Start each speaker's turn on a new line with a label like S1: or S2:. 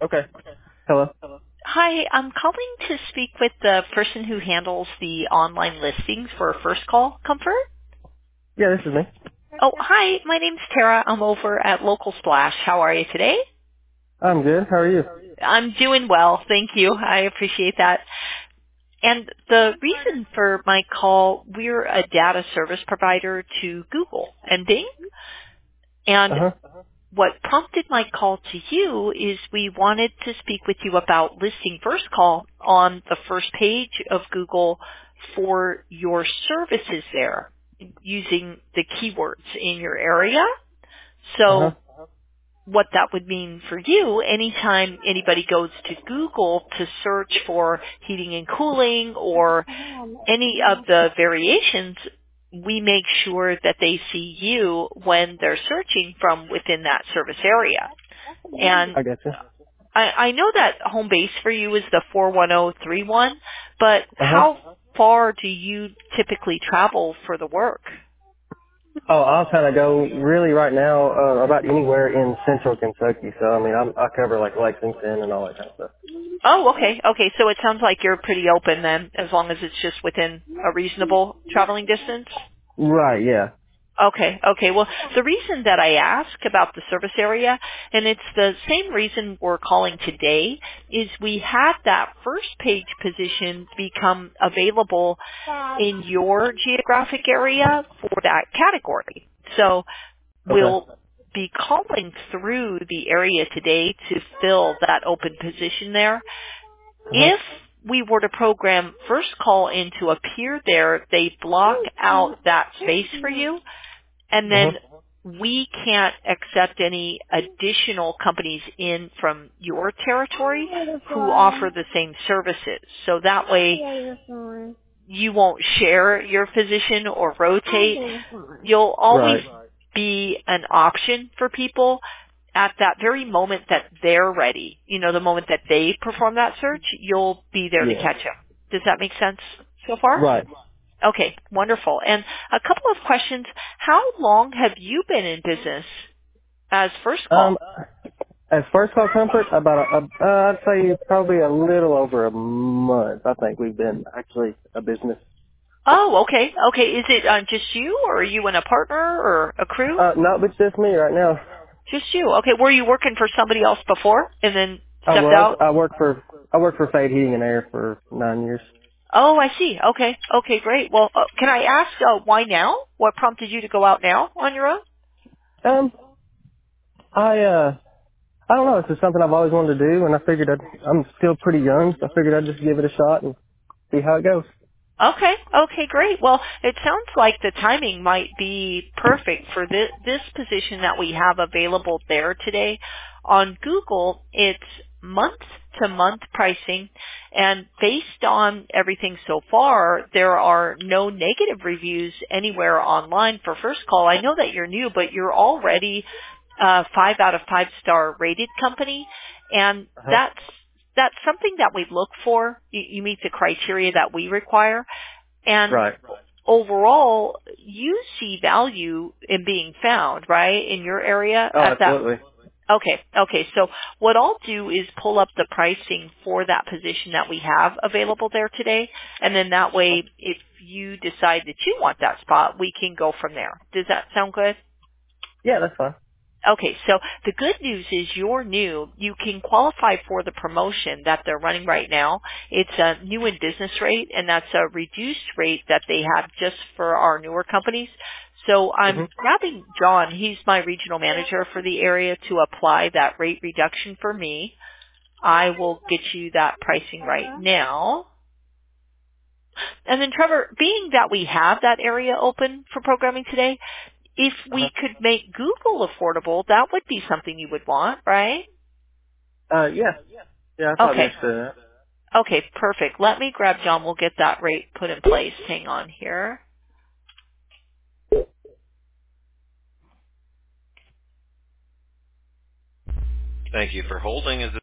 S1: Okay. Hello.
S2: Hi, I'm calling to speak with the person who handles the online listings for First Call Comfort.
S1: Yeah, this is me.
S2: Oh, hi, my name's Tara. I'm over at Local Splash. How are you today?
S1: I'm good. How are you?
S2: I'm doing well, thank you. I appreciate that. And the reason for my call, we're a data service provider to Google and Bing. And
S1: Uh-huh.
S2: what prompted my call to you is we wanted to speak with you about listing First Call on the first page of Google for your services there using the keywords in your area.
S1: Uh-huh.
S2: So what that would mean for you, anytime anybody goes to Google to search for heating and cooling or any of the variations, we make sure that they see you when they're searching from within that service area. And
S1: I got you.
S2: I know that home base for you is the 41031, but
S1: Uh-huh.
S2: how far do you typically travel for the work?
S1: Oh, I'll kind of go really right now about anywhere in central Kentucky. So, I mean, I cover like Lexington and all that kind of stuff.
S2: Oh, okay. Okay, so it sounds like you're pretty open then, as long as it's just within a reasonable traveling distance?
S1: Right, yeah.
S2: Okay, okay. Well, the reason that I ask about the service area, and it's the same reason we're calling today, is we had that first page position become available in your geographic area for that category. So
S1: Okay.
S2: we'll be calling through the area today to fill that open position there.
S1: Uh-huh.
S2: If we were to program First Call in to appear there, they block out that space for you, and
S1: Uh-huh.
S2: then we can't accept any additional companies in from your territory who offer the same services. So that way you won't share your position or rotate. You'll always
S1: Right.
S2: be an option for people at that very moment that they're ready. You know, the moment that they perform that search, you'll be there to
S1: Yeah.
S2: catch them. Does that make sense so far?
S1: Right.
S2: Okay, wonderful. And a couple of questions. How long have you been in business as First
S1: Um,
S2: Call?
S1: as First Call Comfort, about I'd say probably a little over a month. I think we've been actually a business.
S2: Oh, okay. Okay. Is it just you, or are you and a partner or a crew?
S1: No, it's just me right now.
S2: Just you. Okay. Were you working for somebody else before and then
S1: I
S2: stepped
S1: was.
S2: out?
S1: I worked for Fade Heating and Air for 9 years.
S2: Oh, I see. Okay. Okay, great. Well, can I ask why now? What prompted you to go out now on your own?
S1: Um, I don't know. It's just something I've always wanted to do, and I figured I'm still pretty young, so I figured I'd just give it a shot and see how it goes.
S2: Okay. Okay, great. Well, it sounds like the timing might be perfect for this position that we have available there today. On Google, it's month-to-month pricing, and based on everything so far, there are no negative reviews anywhere online for First Call. I know that you're new, but you're already a 5 out of 5 star rated company, and
S1: Uh-huh.
S2: that's something that we look for. You meet the criteria that we require. And
S1: Right.
S2: overall, you see value in being found, right, in your area
S1: Oh,
S2: at that.
S1: absolutely.
S2: Okay, okay. So what I'll do is pull up the pricing for that position that we have available there today. And then that way, if you decide that you want that spot, we can go from there. Does that sound good?
S1: Yeah, that's fine.
S2: Okay, so the good news is you're new. You can qualify for the promotion that they're running right now. It's a new in business rate, and that's a reduced rate that they have just for our newer companies. So I'm
S1: Mhm.
S2: grabbing John. He's my regional manager for the area to apply that rate reduction for me. I will get you that pricing right now. And then Trevor, being that we have that area open for programming today, if
S1: Uh-huh.
S2: we could make Google affordable, that would be something you would want, right?
S1: Yeah. Yeah, I'd probably be
S2: Okay.
S1: interested in that.
S2: Okay, perfect. Let me grab John. We'll get that rate put in place. Hang on here. Thank you for holding. Is